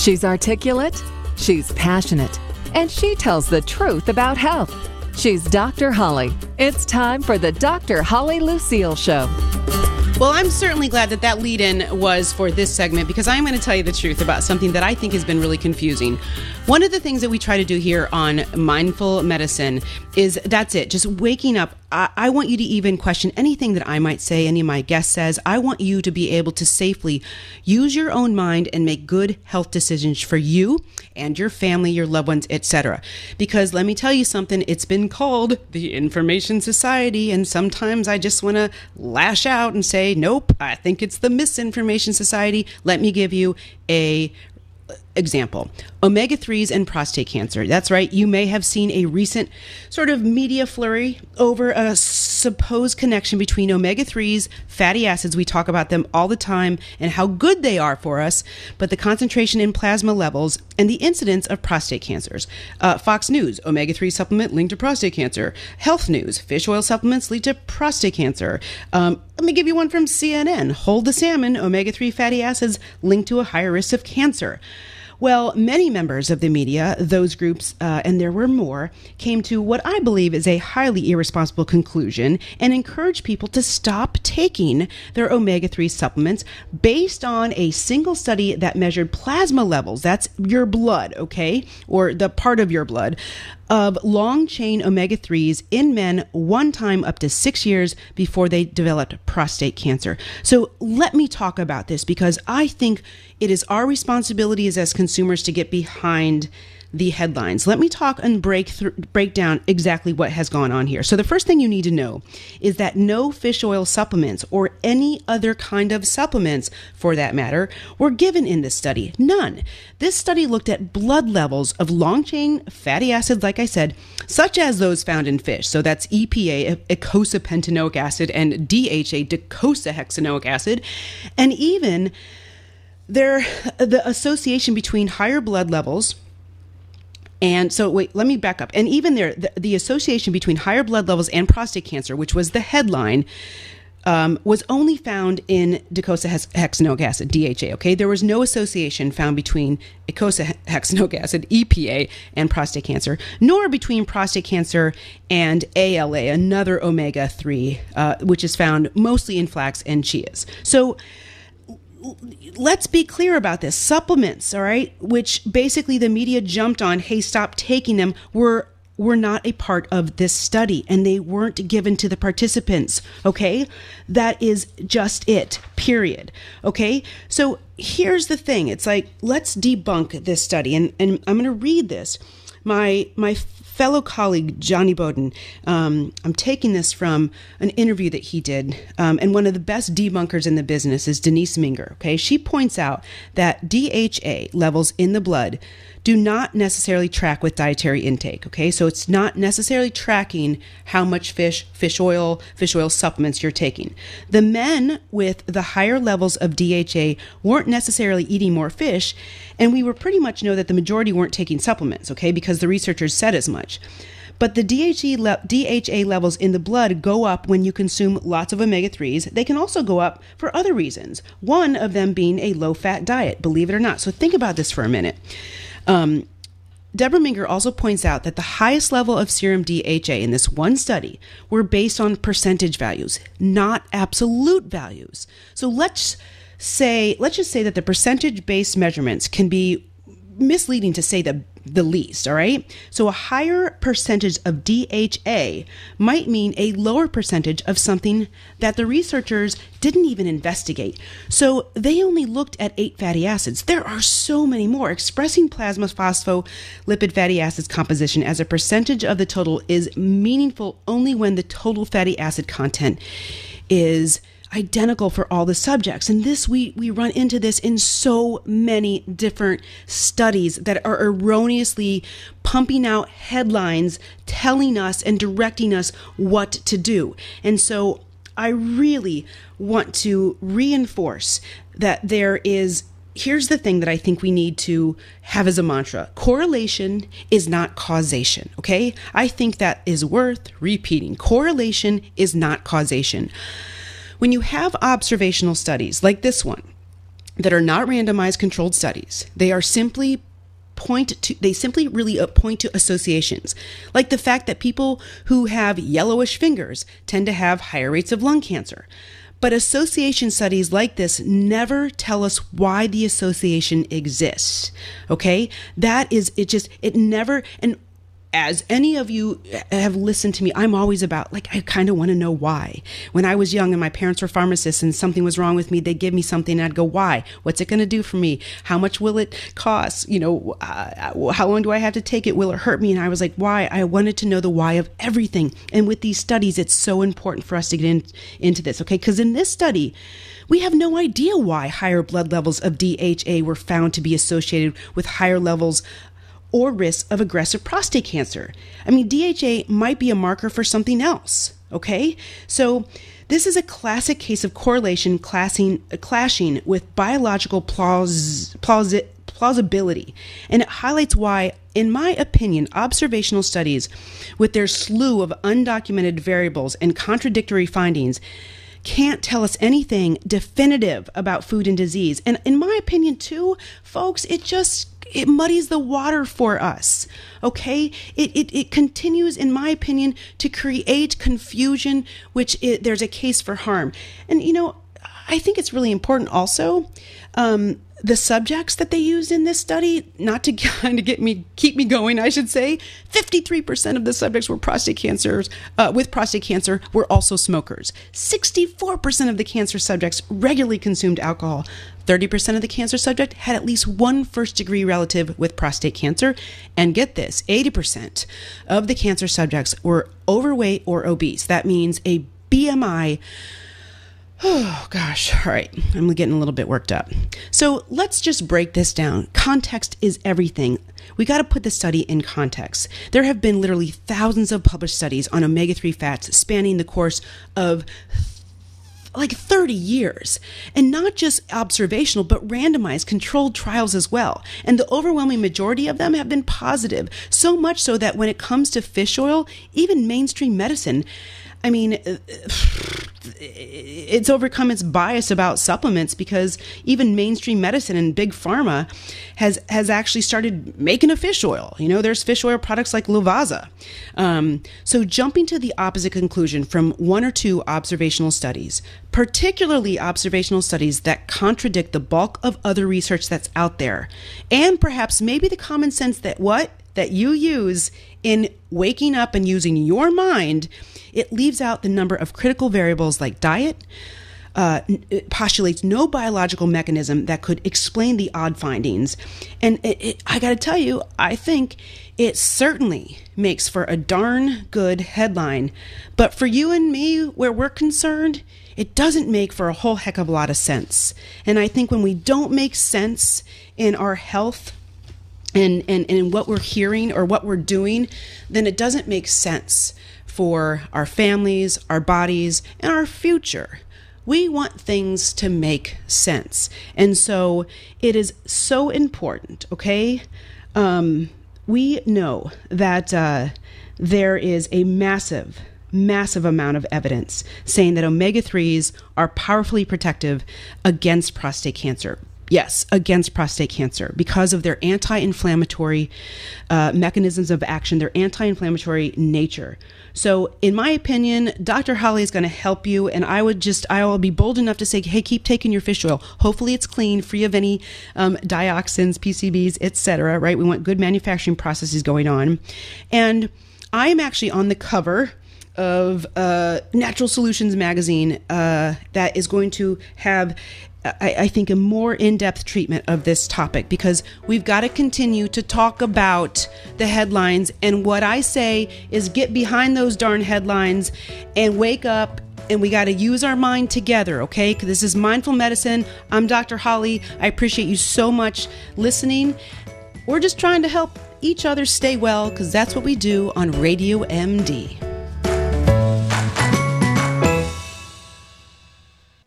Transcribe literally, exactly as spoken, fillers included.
She's articulate, she's passionate, and she tells the truth about health. She's Doctor Holly. It's time for the Doctor Holly Lucille Show. Well, I'm certainly glad that that lead-in was for this segment, because I'm going to tell you the truth about something that I think has been really confusing. One of the things that we try to do here on Mindful Medicine is, that's it, just waking up. I, I want you to even question anything that I might say, any of my guest says. I want you to be able to safely use your own mind and make good health decisions for you and your family, your loved ones, et cetera. Because let me tell you something, it's been called the Information Society, and sometimes I just want to lash out and say, nope, I think it's the Misinformation Society. Let me give you a example. omega threes and prostate cancer. That's right. You may have seen a recent sort of media flurry over a supposed connection between omega threes, fatty acids. We talk about them all the time and how good they are for us, but the concentration in plasma levels and the incidence of prostate cancers. Uh, Fox News, omega three supplement linked to prostate cancer. Health News, fish oil supplements lead to prostate cancer. Um, let me give you one from C N N. Hold the salmon, omega three fatty acids linked to a higher risk of cancer. Well, many members of the media, those groups, uh, and there were more, came to what I believe is a highly irresponsible conclusion and encouraged people to stop taking their omega three supplements based on a single study that measured plasma levels, that's your blood, okay, or the part of your blood, of long-chain omega threes in men one time up to six years before they developed prostate cancer. So let me talk about this, because I think it is our responsibility as, as consumers to get behind the headlines. Let me talk and break through, break down exactly what has gone on here. So the first thing you need to know is that no fish oil supplements or any other kind of supplements, for that matter, were given in this study. None. This study looked at blood levels of long-chain fatty acids, like I said, such as those found in fish. So that's E P A, eicosapentaenoic acid, and D H A, docosahexaenoic acid, and even there, the association between higher blood levels. And so, wait, let me back up. And even there, the, the association between higher blood levels and prostate cancer, which was the headline, um, was only found in docosahexaenoic acid, D H A, okay? There was no association found between eicosahexaenoic acid, E P A, and prostate cancer, nor between prostate cancer and A L A, another omega three, uh, which is found mostly in flax and chias. So, let's be clear about this. Supplements, all right, which basically the media jumped on, hey, stop taking them, were were not a part of this study, and they weren't given to the participants, okay? That is just it, period, okay? So here's the thing. It's like, let's debunk this study, and, and I'm going to read this. My my fellow colleague, Johnny Bowden, um, I'm taking this from an interview that he did, um, and one of the best debunkers in the business is Denise Minger, okay? She points out that D H A levels in the blood do not necessarily track with dietary intake, okay? So it's not necessarily tracking how much fish, fish oil, fish oil supplements you're taking. The men with the higher levels of D H A weren't necessarily eating more fish, and we were pretty much know that the majority weren't taking supplements, okay? Because the researchers said as much. But the D H A, le- D H A levels in the blood go up when you consume lots of omega threes. They can also go up for other reasons, one of them being a low-fat diet, believe it or not. So think about this for a minute. Um, Deborah Minger also points out that the highest level of serum D H A in this one study were based on percentage values, not absolute values. So let's say, let's just say that the percentage-based measurements can be misleading, to say the the least, all right? So a higher percentage of D H A might mean a lower percentage of something that the researchers didn't even investigate. So they only looked at eight fatty acids. There are so many more. Expressing plasma phospholipid fatty acids composition as a percentage of the total is meaningful only when the total fatty acid content is identical for all the subjects. And this, we, we run into this in so many different studies that are erroneously pumping out headlines, telling us and directing us what to do. And so I really want to reinforce that there is, here's the thing that I think we need to have as a mantra. Correlation is not causation, okay? I think that is worth repeating. Correlation is not causation. When you have observational studies like this one, that are not randomized controlled studies. They are simply point to, they simply really point to associations, like the fact that people who have yellowish fingers tend to have higher rates of lung cancer. But association studies like this never tell us why the association exists. Okay? That is, it just, it never, and as any of you have listened to me, I'm always about, like, I kind of want to know why. When I was young and my parents were pharmacists and something was wrong with me, they'd give me something and I'd go, why? What's it going to do for me? How much will it cost? You know, uh, how long do I have to take it? Will it hurt me? And I was like, why? I wanted to know the why of everything. And with these studies, it's so important for us to get in, into this, okay? Because in this study, we have no idea why higher blood levels of D H A were found to be associated with higher levels or risk of aggressive prostate cancer. I mean, D H A might be a marker for something else, okay? So this is a classic case of correlation classing, uh, clashing with biological plaus, plaus, plausibility, and it highlights why, in my opinion, observational studies with their slew of undocumented variables and contradictory findings can't tell us anything definitive about food and disease. And in my opinion, too, folks, it just it muddies the water for us, okay? It, it, it continues, in my opinion, to create confusion, which it, there's a case for harm. And, you know, I think it's really important also, um, the subjects that they used in this study, not to kind of get me, keep me going, I should say, fifty-three percent of the subjects were prostate cancers, uh, with prostate cancer were also smokers. sixty-four percent of the cancer subjects regularly consumed alcohol. thirty percent of the cancer subject had at least one first-degree relative with prostate cancer. And get this, eighty percent of the cancer subjects were overweight or obese. That means a B M I. Oh, gosh. All right. I'm getting a little bit worked up. So let's just break this down. Context is everything. We got to put the study in context. There have been literally thousands of published studies on omega three fats spanning the course of like thirty years, and not just observational, but randomized controlled trials as well. And the overwhelming majority of them have been positive, so much so that when it comes to fish oil, even mainstream medicine, I mean, it's overcome its bias about supplements, because even mainstream medicine and big pharma has has actually started making a fish oil. You know, there's fish oil products like Lovaza. Um, so jumping to the opposite conclusion from one or two observational studies, particularly observational studies that contradict the bulk of other research that's out there, and perhaps maybe the common sense that what? that you use in waking up and using your mind, it leaves out the number of critical variables like diet. Uh, it postulates no biological mechanism that could explain the odd findings. And it, it, I got to tell you, I think it certainly makes for a darn good headline. But for you and me, where we're concerned, it doesn't make for a whole heck of a lot of sense. And I think when we don't make sense in our health and, and, and in what we're hearing or what we're doing, then it doesn't make sense for our families, our bodies, and our future. We want things to make sense. And so it is so important, okay? Um, we know that uh, there is a massive, massive amount of evidence saying that omega threes are powerfully protective against prostate cancer. Yes, against prostate cancer, because of their anti-inflammatory uh, mechanisms of action, their anti-inflammatory nature. So in my opinion, Doctor Holly is going to help you, and I would just, I will be bold enough to say, hey, keep taking your fish oil. Hopefully it's clean, free of any um, dioxins, P C Bs, et cetera, right? We want good manufacturing processes going on. And I am actually on the cover of uh, Natural Solutions magazine uh, that is going to have I, I think a more in-depth treatment of this topic, because we've got to continue to talk about the headlines. And what I say is get behind those darn headlines and wake up, and we got to use our mind together, okay? Because this is Mindful Medicine. I'm Doctor Holly. I appreciate you so much listening. We're just trying to help each other stay well, because that's what we do on Radio M D.